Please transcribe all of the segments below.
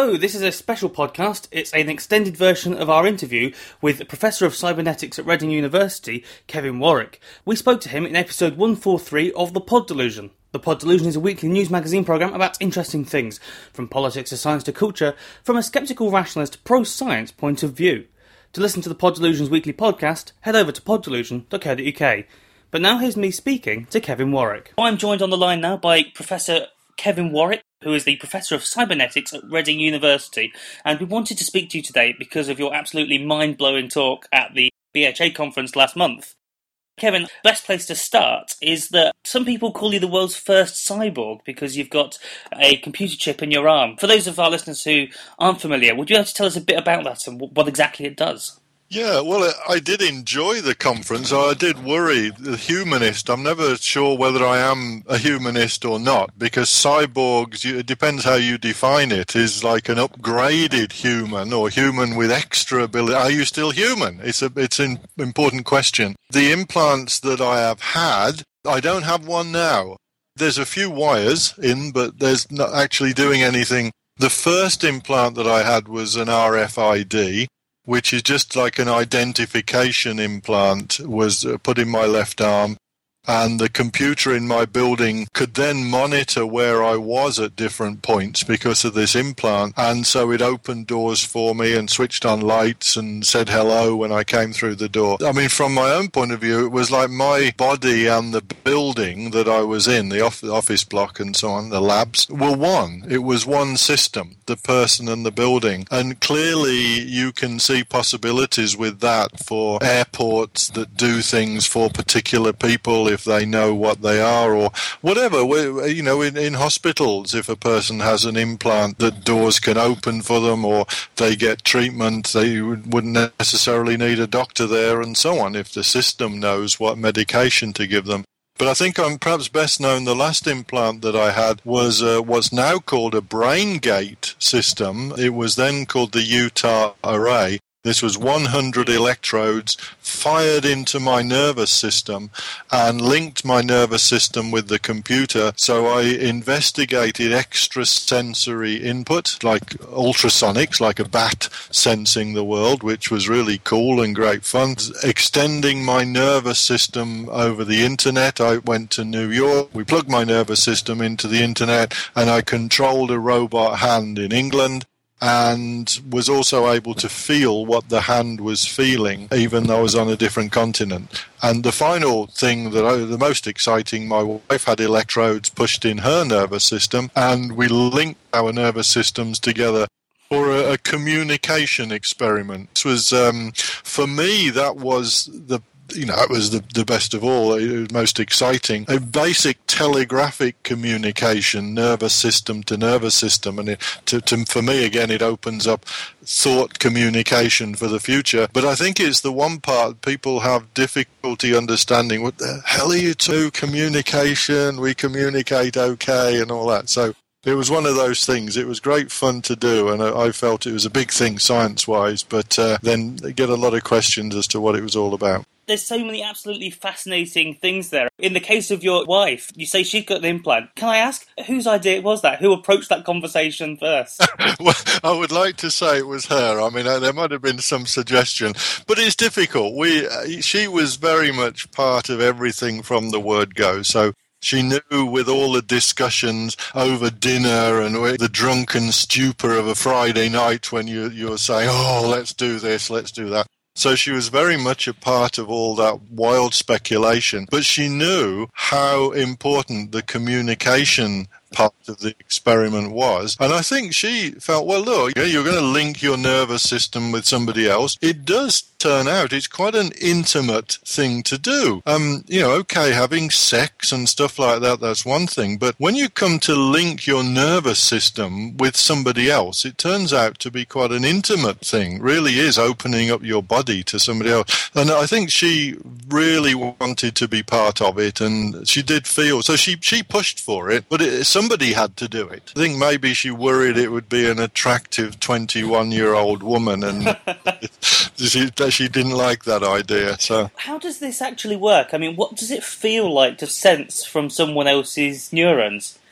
Hello, this is a special podcast. It's an extended version of our interview with Professor of Cybernetics at Reading University, Kevin Warwick. We spoke to him in episode 143 of The Pod Delusion. The Pod Delusion is a weekly news magazine programme about interesting things, from politics to science to culture, from a sceptical rationalist pro-science point of view. To listen to The Pod Delusion's weekly podcast, head over to poddelusion.co.uk. But now here's me speaking to Kevin Warwick. I'm joined on the line now by Professor Kevin Warwick, who is the Professor of Cybernetics at Reading University, and we wanted to speak to you today because of your absolutely mind-blowing talk at the BHA conference last month. Kevin, best place to start is that some people call you the world's first cyborg because you've got a computer chip in your arm. For those of our listeners who aren't familiar, would you like to tell us a bit about that and what exactly it does? Yeah, well, I did enjoy the conference. I did worry, the humanist, I'm never sure whether I am a humanist or not, because cyborgs, it depends how you define it, is like an upgraded human or human with extra ability. Are you still human? It's an important question. The implants that I have had, I don't have one now. There's a few wires in, but there's not actually doing anything. The first implant that I had was an RFID, which is just like an identification implant, was put in my left arm. And the computer in my building could then monitor where I was at different points because of this implant. And so it opened doors for me and switched on lights and said hello when I came through the door. I mean, from my own point of view, it was like my body and the building that I was in, the office block and so on, the labs, were one. It was one system, the person and the building. And clearly you can see possibilities with that for airports that do things for particular people, if they know what they are, or whatever. You know, in hospitals, if a person has an implant, that doors can open for them, or they get treatment, they wouldn't necessarily need a doctor there, and so on, if the system knows what medication to give them. But I think I'm perhaps best known, the last implant that I had was what's now called a BrainGate system. It was then called the Utah Array. This was 100 electrodes fired into my nervous system and linked my nervous system with the computer. So I investigated extrasensory input, like ultrasonics, like a bat sensing the world, which was really cool and great fun. Extending my nervous system over the internet. I went to New York. We plugged my nervous system into the internet, and I controlled a robot hand in England, and was also able to feel what the hand was feeling, even though I was on a different continent. And the final thing, the most exciting, my wife had electrodes pushed in her nervous system, and we linked our nervous systems together for a communication experiment. This was, for me, that was that was the best of all. It was most exciting. A basic telegraphic communication, nervous system to nervous system. And for me, again, it opens up thought communication for the future. But I think it's the one part people have difficulty understanding. What the hell are you to communication? We communicate okay and all that. So it was one of those things. It was great fun to do, and I felt it was a big thing science-wise, but then get a lot of questions as to what it was all about. There's so many absolutely fascinating things there. In the case of your wife, you say she's got the implant. Can I ask, whose idea was that? Who approached that conversation first? Well, I would like to say it was her. I mean, there might have been some suggestion, but it's difficult. She was very much part of everything from the word go. So she knew, with all the discussions over dinner and the drunken stupor of a Friday night when you're saying, oh, let's do this, let's do that. So she was very much a part of all that wild speculation, but she knew how important the communication part of the experiment was. And I think she felt, well, look, you're going to link your nervous system with somebody else. It does turn out it's quite an intimate thing to do. Okay, having sex and stuff like that, that's one thing. But when you come to link your nervous system with somebody else, it turns out to be quite an intimate thing. It really is opening up your body to somebody else. And I think she really wanted to be part of it, and she did feel, so she pushed for it, but somebody had to do it. I think maybe she worried it would be an attractive 21-year-old woman, and she didn't like that idea. So how does this actually work? I mean, what does it feel like to sense from someone else's neurons?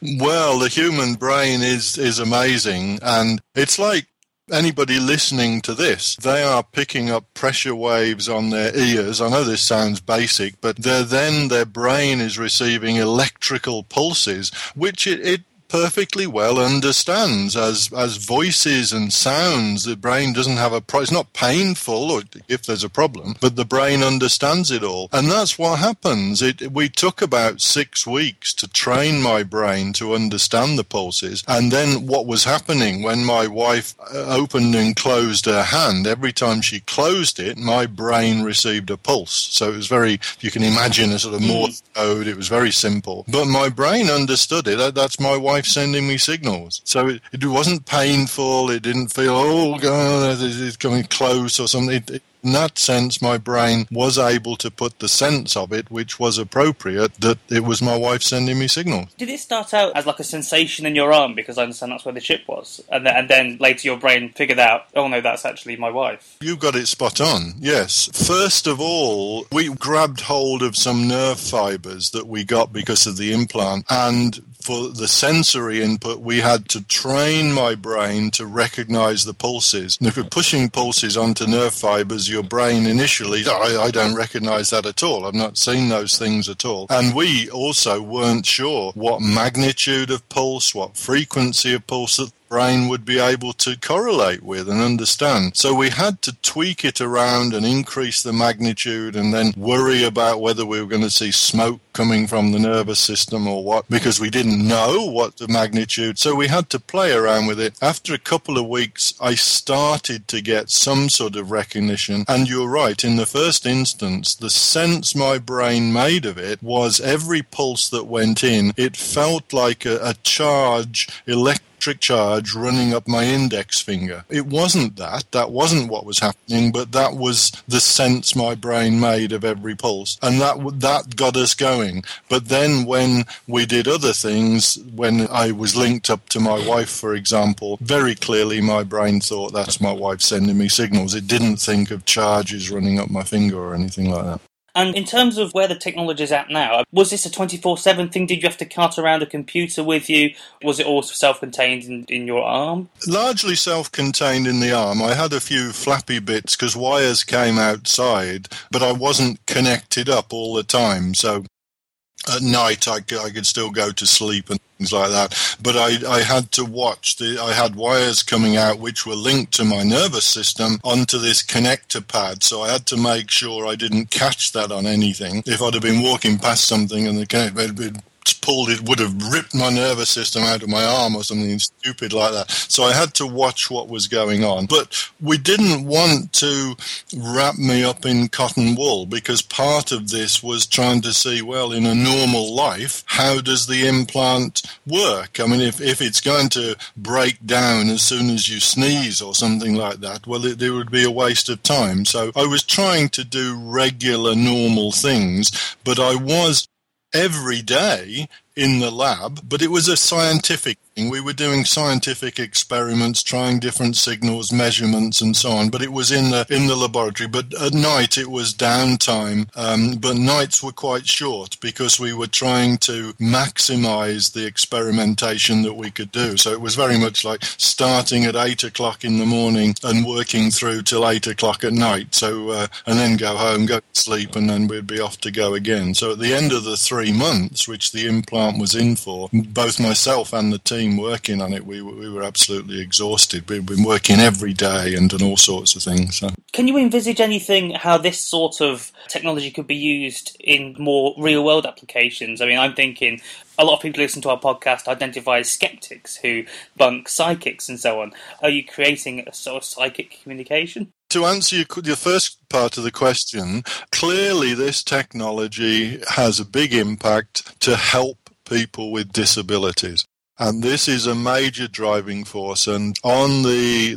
Well, the human brain is amazing, and it's like anybody listening to this, they are picking up pressure waves on their ears. I know this sounds basic, but their brain is receiving electrical pulses, which it perfectly well understands as voices and sounds. The brain doesn't have it's not painful or if there's a problem, but the brain understands it all. And that's what happens. We took about 6 weeks to train my brain to understand the pulses. And then what was happening when my wife opened and closed her hand, every time she closed it, my brain received a pulse. So it was you can imagine a sort of Morse code. It was very simple. But my brain understood it. That's my wife sending me signals. So it wasn't painful. It didn't feel, oh, God, it's coming close or something. In that sense, my brain was able to put the sense of it, which was appropriate, that it was my wife sending me signals. Did it start out as like a sensation in your arm, because I understand that's where the chip was, and then later your brain figured out, oh no, that's actually my wife? You got it spot on, yes. First of all, we grabbed hold of some nerve fibres that we got because of the implant, and for the sensory input, we had to train my brain to recognize the pulses. And if you're pushing pulses onto nerve fibers, your brain initially, I don't recognize that at all. I've not seen those things at all. And we also weren't sure what magnitude of pulse, what frequency of pulse that brain would be able to correlate with and understand. So we had to tweak it around and increase the magnitude and then worry about whether we were going to see smoke coming from the nervous system or what, because we didn't know what the magnitude. So we had to play around with it. After a couple of weeks, I started to get some sort of recognition. And you're right, in the first instance, the sense my brain made of it was every pulse that went in, it felt like a charge, electric charge running up my index finger. It wasn't that. That wasn't what was happening, but that was the sense my brain made of every pulse. And that got us going. But then when we did other things, when I was linked up to my wife, for example, very clearly my brain thought that's my wife sending me signals. It didn't think of charges running up my finger or anything like that. And in terms of where the technology is at now, was this a 24/7 thing? Did you have to cart around a computer with you? Was it all self-contained in your arm? Largely self-contained in the arm. I had a few flappy bits because wires came outside, but I wasn't connected up all the time. So at night I could still go to sleep and things like that. But I had to watch. I had wires coming out which were linked to my nervous system onto this connector pad. So I had to make sure I didn't catch that on anything. If I'd have been walking past something and the connector had been pulled, it would have ripped my nervous system out of my arm or something stupid like that. So I had to watch what was going on. But we didn't want to wrap me up in cotton wool, because part of this was trying to see, well, in a normal life, how does the implant work? I mean, if it's going to break down as soon as you sneeze or something like that, well, it would be a waste of time. So I was trying to do regular, normal things, but I was every day in the lab, but it was a scientific thing. We were doing scientific experiments, trying different signals, measurements, and so on. But it was in the laboratory. But at night it was downtime. But nights were quite short because we were trying to maximize the experimentation that we could do. So it was very much like starting at 8 o'clock in the morning and working through till 8 o'clock at night. So and then go home, go to sleep, and then we'd be off to go again. So at the end of the 3 months, which the implant was in for, both myself and the team working on it, we were absolutely exhausted. We've been working every day and done all sorts of things. So. Can you envisage anything how this sort of technology could be used in more real-world applications? I mean, I'm thinking a lot of people who listen to our podcast identify as skeptics who bunk psychics and so on. Are you creating a sort of psychic communication? To answer your first part of the question, clearly this technology has a big impact to help people with disabilities. And this is a major driving force. And on the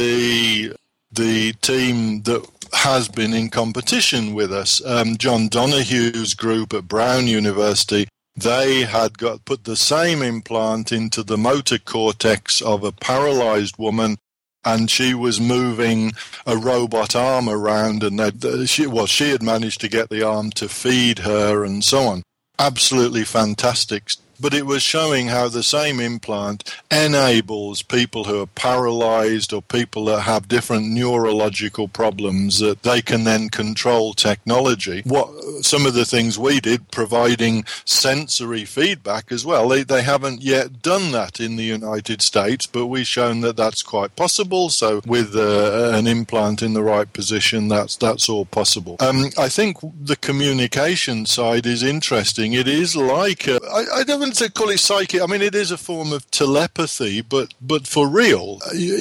TV, the team that has been in competition with us, John Donohue's group at Brown University, they had put the same implant into the motor cortex of a paralyzed woman, and she was moving a robot arm around, and she had managed to get the arm to feed her and so on. Absolutely fantastic but it was showing how the same implant enables people who are paralyzed or people that have different neurological problems that they can then control technology. What some of the things we did, providing sensory feedback as well, they haven't yet done that in the United States, but we've shown that that's quite possible. So with an implant in the right position, that's all possible. I think the communication side is interesting. It is like I don't want to call it psychic. I mean, it is a form of telepathy, but for real.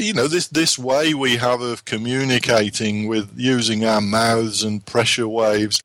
This way we have of communicating with using our mouths and pressure waves.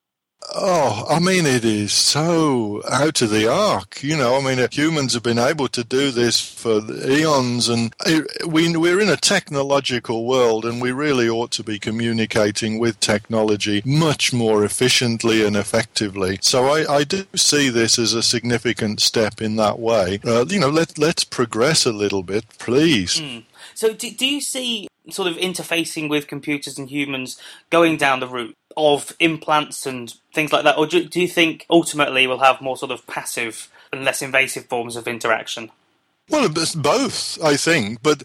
Oh, I mean, it is so out of the arc. Humans have been able to do this for eons, and we're in a technological world, and we really ought to be communicating with technology much more efficiently and effectively. So I do see this as a significant step in that way. Let's progress a little bit, please. So do you see sort of interfacing with computers and humans going down the route of implants and things like that? Or do you think ultimately we'll have more sort of passive and less invasive forms of interaction? Well, it's both, I think, but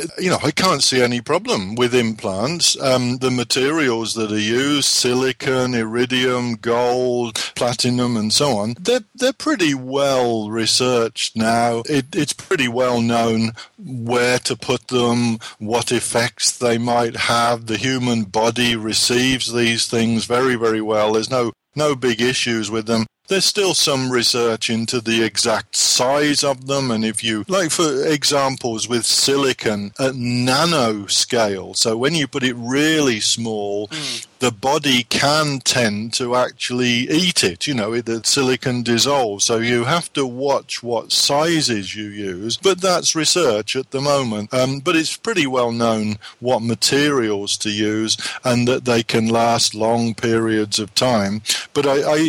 I can't see any problem with implants. The materials that are used, silicon, iridium, gold, platinum, and so on, they're pretty well researched now. It's pretty well known where to put them, what effects they might have. The human body receives these things very, very well. There's no big issues with them. There's still some research into the exact size of them, and if you, like for examples with silicon at nanoscale, so when you put it really small, the body can tend to actually eat it. The silicon dissolves, so you have to watch what sizes you use, but that's research at the moment. But it's pretty well known what materials to use and that they can last long periods of time. But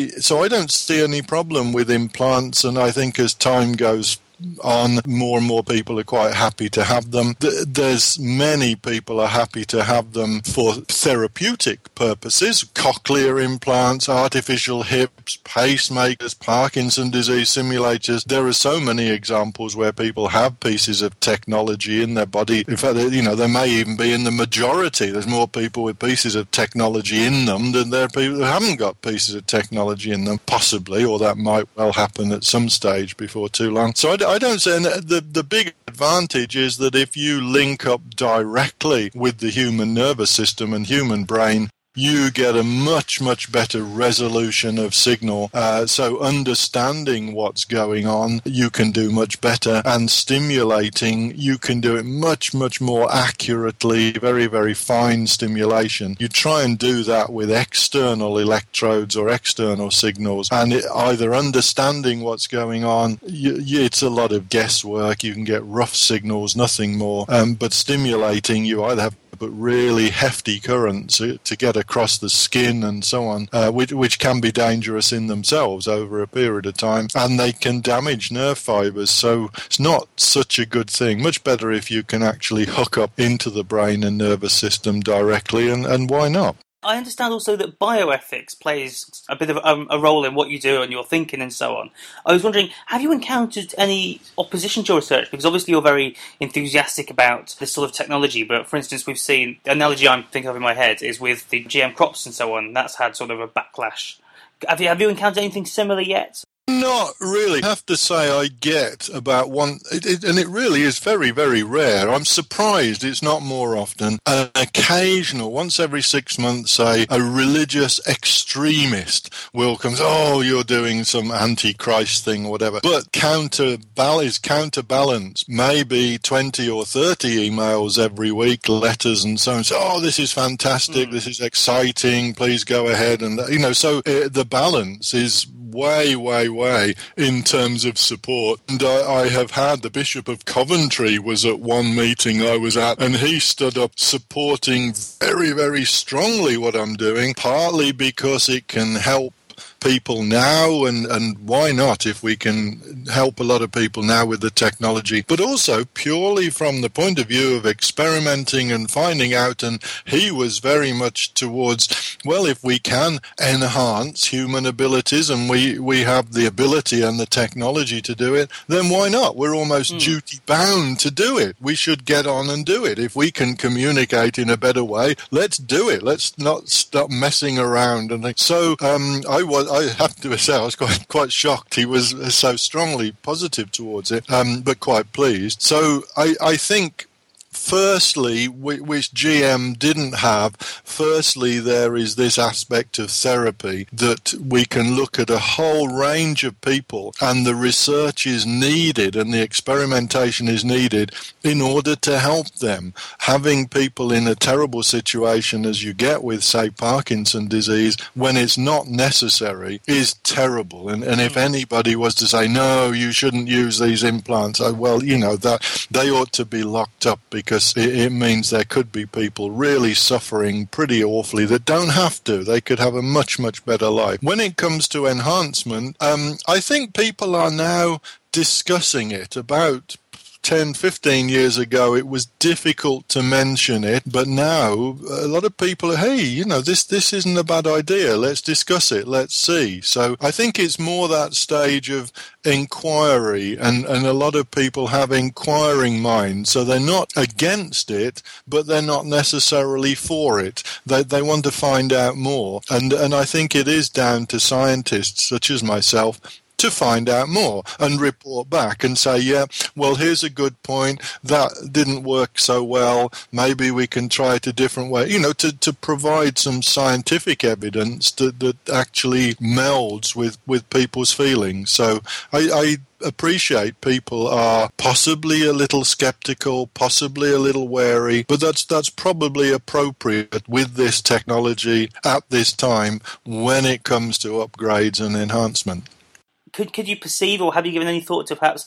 I don't see any problem with implants, and I think as time goes on, more and more people are quite happy to have them. There's many people are happy to have them for therapeutic purposes. Cochlear implants, artificial hips, pacemakers, Parkinson's disease simulators. There are so many examples where people have pieces of technology in their body. In fact, there may even be in the majority. There's more people with pieces of technology in them than there are people who haven't got pieces of technology in them, possibly, or that might well happen at some stage before too long. So I don't say, and the big advantage is that if you link up directly with the human nervous system and human brain, you get a much, much better resolution of signal. So understanding what's going on, you can do much better. And stimulating, you can do it much, much more accurately, very, very fine stimulation. You try and do that with external electrodes or external signals. And either understanding what's going on, it's a lot of guesswork. You can get rough signals, nothing more. But stimulating, you either have but really hefty currents to get across the skin and so on, which can be dangerous in themselves over a period of time, and they can damage nerve fibers. So it's not such a good thing. Much better if you can actually hook up into the brain and nervous system directly, and why not? I understand also that bioethics plays a bit of a role in what you do and your thinking and so on. I was wondering, have you encountered any opposition to your research? Because obviously you're very enthusiastic about this sort of technology, but for instance we've seen, the analogy I'm thinking of in my head is with the GM crops and so on. That's had sort of a backlash. Have you encountered anything similar yet? Not really. I have to say I get about one, and it really is very, very rare. I'm surprised it's not more often. An occasional, once every 6 months, say, a religious extremist will come, oh, you're doing some anti-Christ thing or whatever. But counterbalance, maybe 20 or 30 emails every week, letters and so on. So, oh, this is fantastic, this is exciting, please go ahead. And, so the balance is way in terms of support. And I have had the Bishop of Coventry was at one meeting I was at, and he stood up supporting very, very strongly what I'm doing, partly because it can help people now, and why not if we can help a lot of people now with the technology, but also purely from the point of view of experimenting and finding out. And he was very much towards, well, if we can enhance human abilities and we have the ability and the technology to do it, then why not? We're almost duty bound to do it. We should get on and do it. If we can communicate in a better way, let's do it. Let's not stop messing around. And so I have to say I was quite shocked. He was so strongly positive towards it, but quite pleased. So I think, firstly, which GM didn't have, firstly, there is this aspect of therapy that we can look at a whole range of people, and the research is needed and the experimentation is needed in order to help them. Having people in a terrible situation, as you get with, say, Parkinson's disease, when it's not necessary, is terrible. And if anybody was to say, no, you shouldn't use these implants, well, that they ought to be locked up, because it means there could be people really suffering pretty awfully that don't have to. They could have a much, much better life. When it comes to enhancement, I think people are now discussing it. About 10, 15 years ago, it was difficult to mention it, but now a lot of people are, hey, this isn't a bad idea. Let's discuss it. Let's see. So I think it's more that stage of inquiry, and a lot of people have inquiring minds. So they're not against it, but they're not necessarily for it. They want to find out more. And I think it is down to scientists such as myself to find out more and report back and say, yeah, well, here's a good point. That didn't work so well. Maybe we can try it a different way. To provide some scientific evidence that actually melds with people's feelings. So I appreciate people are possibly a little skeptical, possibly a little wary, but that's probably appropriate with this technology at this time when it comes to upgrades and enhancement. Could you perceive, or have you given any thought to perhaps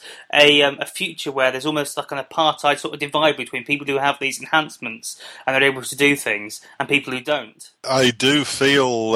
a future where there's almost like an apartheid sort of divide between people who have these enhancements and are able to do things and people who don't? I do feel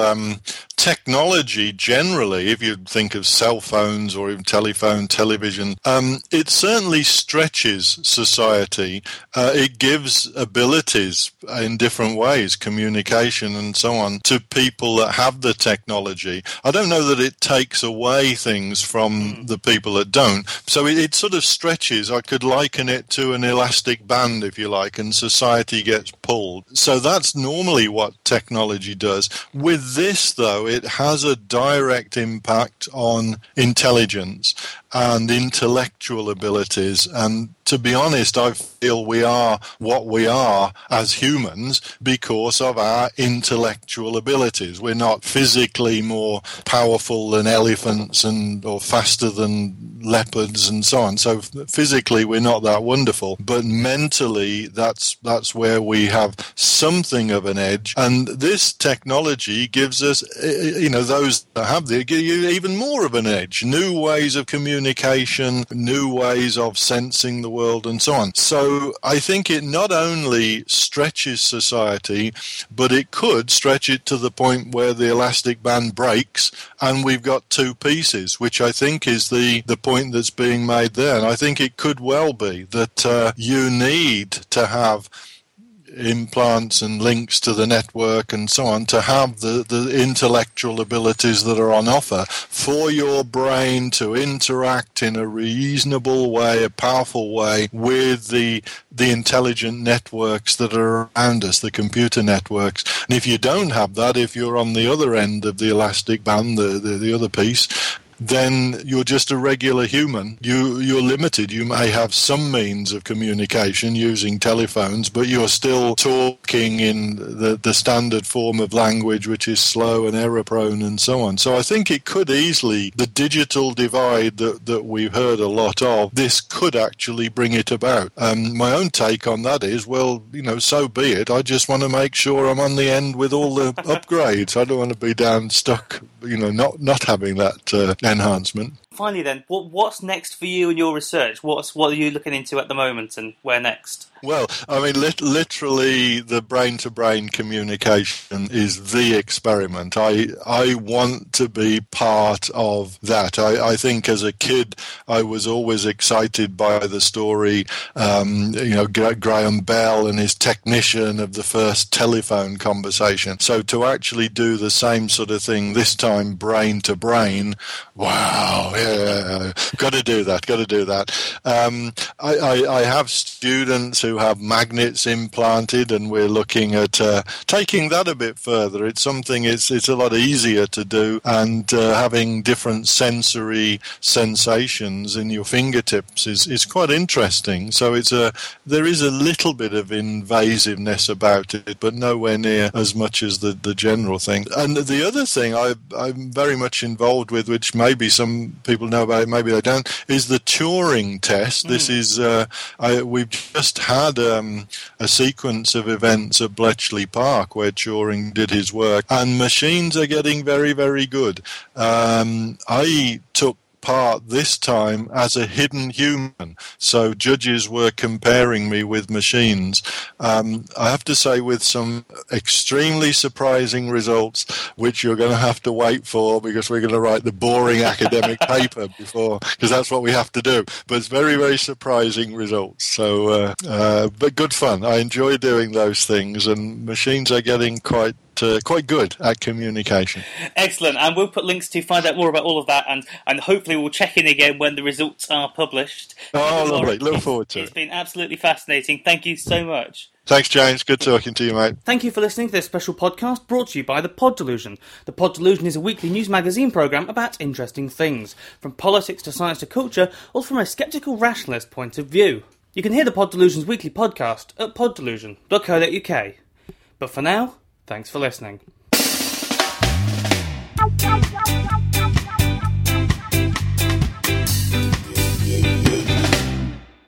technology generally, if you think of cell phones or even television, it certainly stretches society. It gives abilities in different ways, communication and so on, to people that have the technology. I don't know that it takes away things from the people that don't. So it sort of stretches. I could liken it to an elastic band, if you like, and society gets pulled. So that's normally what technology does. With this, though, it has a direct impact on intelligence and intellectual abilities. And to be honest, I feel we are what we are as humans because of our intellectual abilities. We're not physically more powerful than elephants or faster than leopards and so on. So physically we're not that wonderful, but mentally that's where we have something of an edge. And this technology gives us, those that have it, give you even more of an edge. New ways of communication, new ways of sensing the world and so on. So I think it not only stretches society, but it could stretch it to the point where the elastic band breaks and we've got two pieces, which I think is the point that's being made there. And I think it could well be that you need to have implants and links to the network and so on to have the intellectual abilities that are on offer for your brain to interact in a reasonable way, a powerful way with the intelligent networks that are around us, the computer networks. And if you don't have that, if you're on the other end of the elastic band, the other piece, then you're just a regular human. You're limited. You may have some means of communication using telephones, but you're still talking in the standard form of language, which is slow and error-prone and so on. So I think it could easily, the digital divide that we've heard a lot of, this could actually bring it about. My own take on that is, well, so be it. I just want to make sure I'm on the end with all the upgrades. I don't want to be stuck, not having that enhancement. finally then, what's next for you and your research? What are you looking into at the moment, and where next? Well, I mean, literally, the brain-to-brain communication is the experiment. I want to be part of that. I think as a kid, I was always excited by the story, Graham Bell and his technician of the first telephone conversation. So to actually do the same sort of thing, this time brain-to-brain, wow, yeah, got to do that. I have students who have magnets implanted, and we're looking at taking that a bit further. It's something it's a lot easier to do, and having different sensory sensations in your fingertips is quite interesting. So there is a little bit of invasiveness about it, but nowhere near as much as the general thing. And the other thing I'm very much involved with, which maybe some people know about it, maybe they don't, is the Turing test. This is we've just had a sequence of events at Bletchley Park where Turing did his work, and machines are getting very, very good. I took part this time as a hidden human, so judges were comparing me with machines. I have to say, with some extremely surprising results, which you're going to have to wait for, because we're going to write the boring academic paper before, because that's what we have to do. But it's very, very surprising results. So, but good fun. I enjoy doing those things, and machines are getting quite good at communication. Excellent, and we'll put links to find out more about all of that, and hopefully we'll check in again when the results are published. Oh, lovely. Look forward to it. It's been absolutely fascinating. Thank you so much. Thanks, James. Good talking to you, mate. Thank you for listening to this special podcast brought to you by The Pod Delusion. The Pod Delusion is a weekly news magazine programme about interesting things, from politics to science to culture, all from a sceptical rationalist point of view. You can hear The Pod Delusion's weekly podcast at poddelusion.co.uk. But for now, thanks for listening.